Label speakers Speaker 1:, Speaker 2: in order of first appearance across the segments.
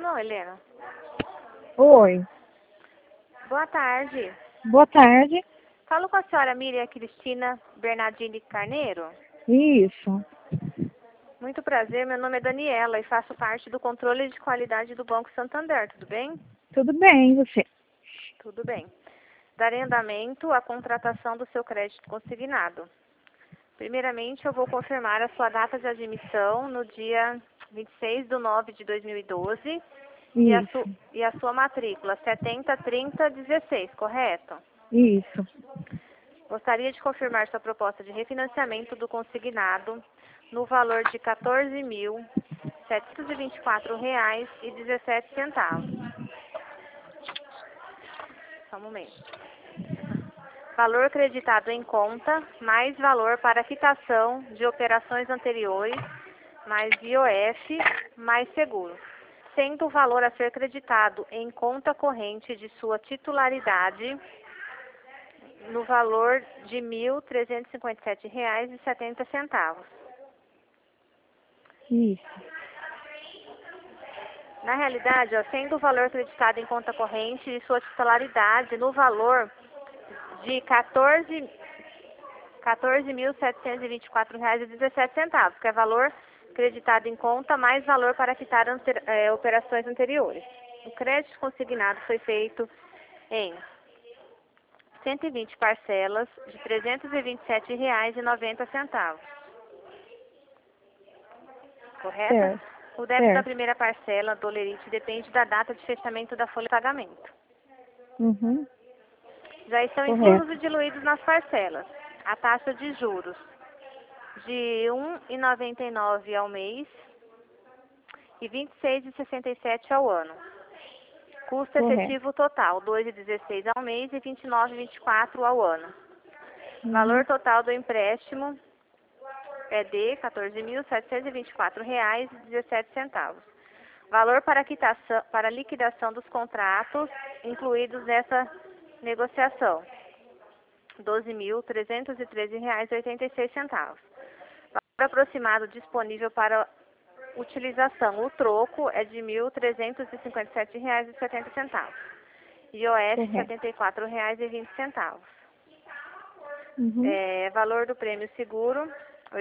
Speaker 1: Alô, Helena.
Speaker 2: Oi,
Speaker 1: Boa tarde.
Speaker 2: boa tarde.
Speaker 1: Falo com a senhora Miriam Cristina Bernardini Carneiro.
Speaker 2: Isso,
Speaker 1: Muito prazer, meu nome é Daniela e faço parte do controle de qualidade do Banco Santander, tudo bem?
Speaker 2: tudo bem, você?
Speaker 1: Tudo bem. Darei andamento à contratação do seu crédito consignado. Primeiramente, eu vou confirmar a sua data de admissão no dia 26/9/2012
Speaker 2: Isso,
Speaker 1: e a sua matrícula 703016, correto?
Speaker 2: isso.
Speaker 1: Gostaria de confirmar sua proposta de refinanciamento do consignado no valor de R$ 14.724,17. Só um momento. Valor creditado em conta, mais valor para quitação de operações anteriores, mais IOF, mais seguro. Sendo o valor a ser creditado em conta corrente de sua titularidade no valor de R$ 1.357,70.
Speaker 2: Isso,
Speaker 1: Na realidade, sendo o valor acreditado em conta corrente de sua titularidade no valor de R$ 14.724,17, que é valor creditado em conta mais valor para quitar operações anteriores. O crédito consignado foi feito em 120 parcelas de R$ 327,90. Correto?
Speaker 2: certo,
Speaker 1: O débito da
Speaker 2: certo.
Speaker 1: primeira parcela do Olerite depende da data de fechamento da folha de pagamento.
Speaker 2: Uhum,
Speaker 1: Já estão inclusos
Speaker 2: correto.
Speaker 1: e diluídos nas parcelas a taxa de juros de R$ 1,99 ao mês e R$ 26,67 ao ano. Custo
Speaker 2: Correto.
Speaker 1: efetivo total, R$ 2,16 ao mês e R$ 29,24 ao ano. Valor
Speaker 2: Uhum,
Speaker 1: total do empréstimo é de R$ 14.724,17. Valor para liquidação dos contratos incluídos nessa negociação, R$ 12.313,86. Valor aproximado disponível para utilização. O troco é de R$ 1.357,70. IOF, R$
Speaker 2: correto.
Speaker 1: 74,20.
Speaker 2: Uhum,
Speaker 1: Valor do prêmio seguro, R$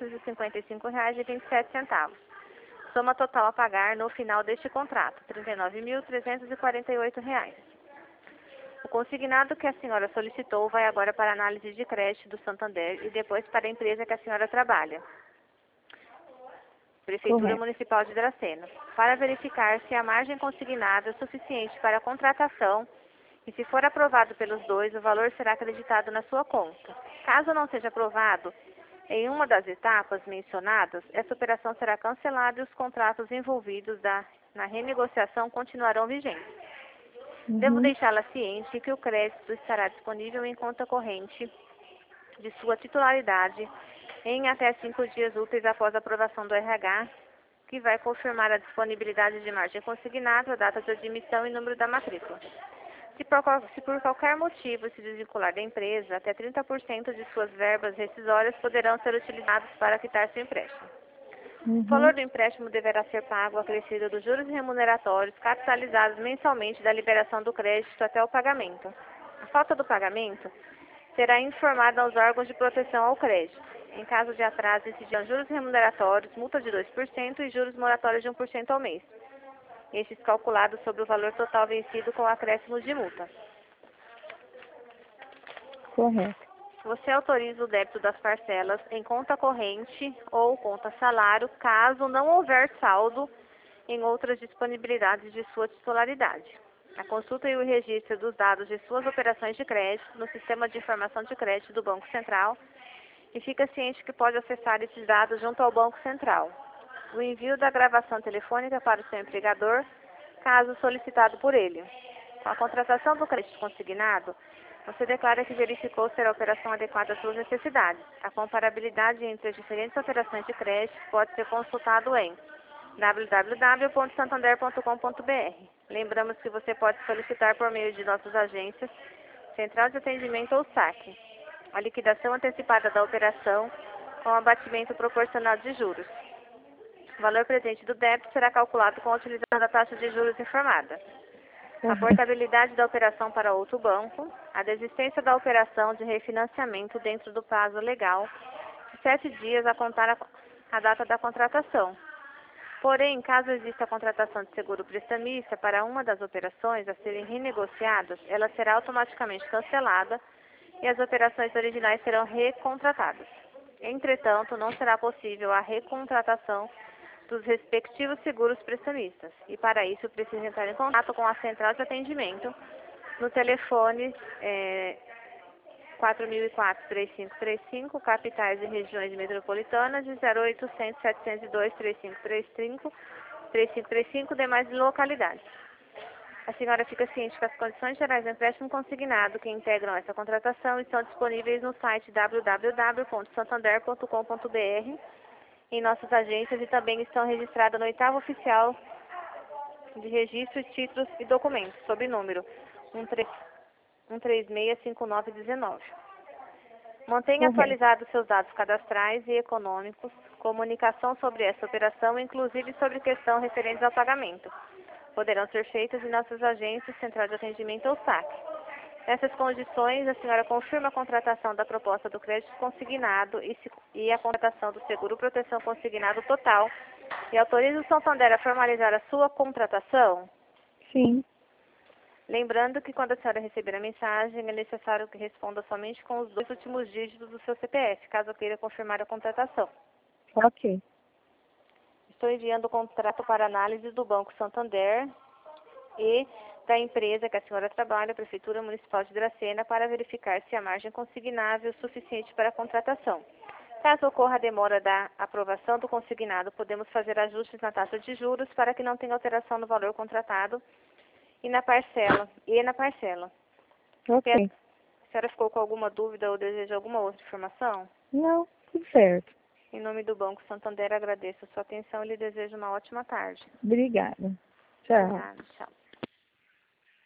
Speaker 1: 855,27. Soma total a pagar no final deste contrato, R$ 39.348. O consignado que a senhora solicitou vai agora para a análise de crédito do Santander e depois para a empresa que a senhora trabalha, Prefeitura
Speaker 2: correto.
Speaker 1: Municipal de Dracena, para verificar se a margem consignada é suficiente para a contratação e, se for aprovado pelos dois, o valor será acreditado na sua conta. Caso não seja aprovado em uma das etapas mencionadas, essa operação será cancelada e os contratos envolvidos na renegociação continuarão vigentes. Devo
Speaker 2: Uhum,
Speaker 1: deixá-la ciente que o crédito estará disponível em conta corrente de sua titularidade em até 5 dias úteis após a aprovação do RH, que vai confirmar a disponibilidade de margem consignada, a data de admissão e número da matrícula. Se por qualquer motivo se desvincular da empresa, até 30% de suas verbas rescisórias poderão ser utilizados para quitar seu empréstimo. O valor
Speaker 2: uhum,
Speaker 1: do empréstimo deverá ser pago acrescido dos juros remuneratórios capitalizados mensalmente da liberação do crédito até o pagamento. A falta do pagamento será informada aos órgãos de proteção ao crédito. Em caso de atraso, incidirão juros remuneratórios, multa de 2% e juros moratórios de 1% ao mês. Estes calculados sobre o valor total vencido com acréscimos de multa.
Speaker 2: correto.
Speaker 1: Você autoriza o débito das parcelas em conta corrente ou conta salário, caso não houver saldo em outras disponibilidades de sua titularidade. A consulta e o registro dos dados de suas operações de crédito no Sistema de Informação de Crédito do Banco Central e fica ciente que pode acessar esses dados junto ao Banco Central. O envio da gravação telefônica para o seu empregador, caso solicitado por ele. Com a contratação do crédito consignado, você declara que verificou ser a operação adequada às suas necessidades. A comparabilidade entre as diferentes operações de crédito pode ser consultado em www.santander.com.br. Lembramos que você pode solicitar por meio de nossas agências, Central de Atendimento ou SAC, a liquidação antecipada da operação com abatimento proporcional de juros. O valor presente do débito será calculado com a utilização da taxa de juros informada. A
Speaker 2: Correto.
Speaker 1: portabilidade da operação para outro banco, a desistência da operação de refinanciamento dentro do prazo legal de 7 dias a contar a data da contratação. Porém, caso exista a contratação de seguro prestamista para uma das operações a serem renegociadas, ela será automaticamente cancelada e as operações originais serão recontratadas. Entretanto, não será possível a recontratação dos respectivos seguros prestamistas e, para isso, precisa entrar em contato com a central de atendimento no telefone 4004-3535, capitais e regiões metropolitanas, de 0800 702 3535, demais localidades. A senhora fica ciente que as condições gerais do empréstimo consignado que integram essa contratação estão disponíveis no site www.santander.com.br, em nossas agências, e também estão registradas no 8º Oficial de Registro, Títulos e Documentos, sob número 1365919. Mantenha atualizados seus dados cadastrais e econômicos, comunicação sobre essa operação, inclusive sobre questão referentes ao pagamento. Poderão ser feitas em nossas agências, Central de Atendimento ou SAC. Nessas condições, a senhora confirma a contratação da proposta do crédito consignado e a contratação do seguro proteção consignado total e autoriza o Santander a formalizar a sua contratação?
Speaker 2: Sim.
Speaker 1: Lembrando que quando a senhora receber a mensagem, é necessário que responda somente com os 2 últimos dígitos do seu CPF, caso queira confirmar a contratação.
Speaker 2: Ok.
Speaker 1: Estou enviando o contrato para análise do Banco Santander e da empresa que a senhora trabalha, a Prefeitura Municipal de Dracena, para verificar se a margem consignável é suficiente para a contratação. Caso ocorra a demora da aprovação do consignado, podemos fazer ajustes na taxa de juros para que não tenha alteração no valor contratado e na parcela.
Speaker 2: Ok.
Speaker 1: A senhora ficou com alguma dúvida ou deseja alguma outra informação?
Speaker 2: Não, tudo certo.
Speaker 1: Em nome do Banco Santander, agradeço a sua atenção e lhe desejo uma ótima tarde.
Speaker 2: Obrigada. Tchau.
Speaker 1: Obrigada, tchau.